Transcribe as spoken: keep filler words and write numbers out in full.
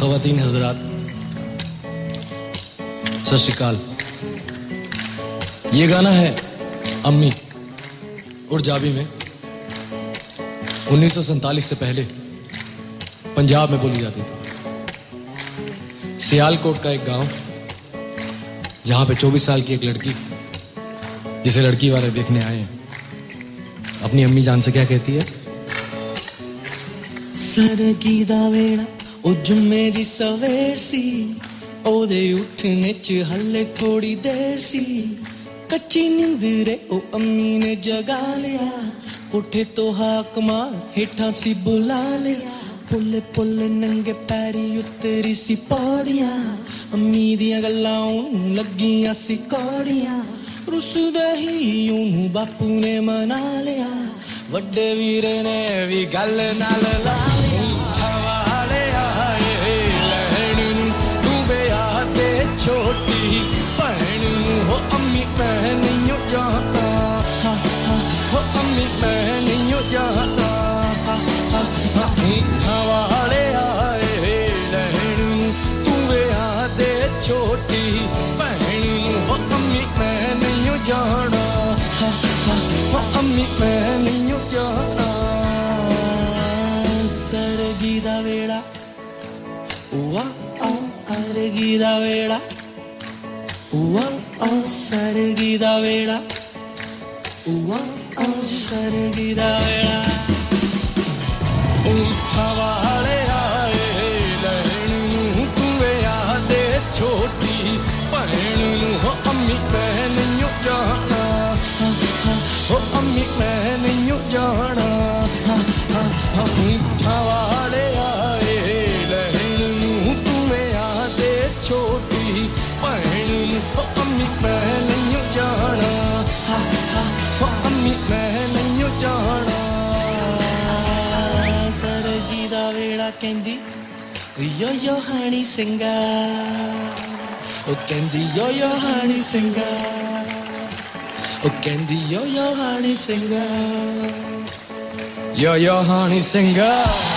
ख़वातीन हज़रात, सत श्री अकाल। ये गाना है अम्मी उर्जावी में उन्नीस सौ सैंतालीस से पहले पंजाब में बोली जाती थी। सियालकोट का एक गांव जहां पे चौबीस साल की एक लड़की, जिसे लड़की वाले देखने आए हैं, अपनी अम्मी जान से क्या कहती है? सरगी दा वेड़ा ओ जुम्मे दी सवेर सी, ओदे उठने च हले थोड़ी देर सी। कच्ची नींदरे ओ अम्मी ने जगा लिया, कोठे तो हाक मार हेठा सी बुला लिया। पुले पुले नंगे पैरी उतरी सी पौड़ियां, अम्मी दियां गल्लां ओनू लगियां सी कौड़ियां। रुसदे ही ओनू बापू ने मना लिया, वड्डे वीरे ने भी गल नाल ला लिया। छवाले आए लहण नू तू विआह ते छोटी भैण नू, हो अम्मी मैं नहीं जाता, हो अम्मी मैं नहीं जाता। छवाले आए लहण नू तू विआह ते छोटी भैण नू, हो अम्मी मैं नहीं जाना, हो अम्मी मैं नहीं जाना। सरगी दा वेड़ा उआ आ अरगी दा वेड़ा, उआ आ सरगी दा वेड़ा, उआ आ सरगी दा वेड़ा। उठा वाले आए लहण नू तू विआह दे छोटी भैण नू, हो अम्मी मैं नहीं जाना, हो अम्मी मैं नहीं जाना। उठा वाले आए लहण नू तू विआह दे छोटी भैण नू, हो अम्मी मैं नहीं जाना, हो अम्मी मैं नहीं जाना। सरगी दा वेड़ा कहंदी यो यो हानी सिंगा, ओ कहंदी यो यो हानी सिंगा, ओ कहंदी यो यो हानी सिंगा, यो यो हानी सिंगा।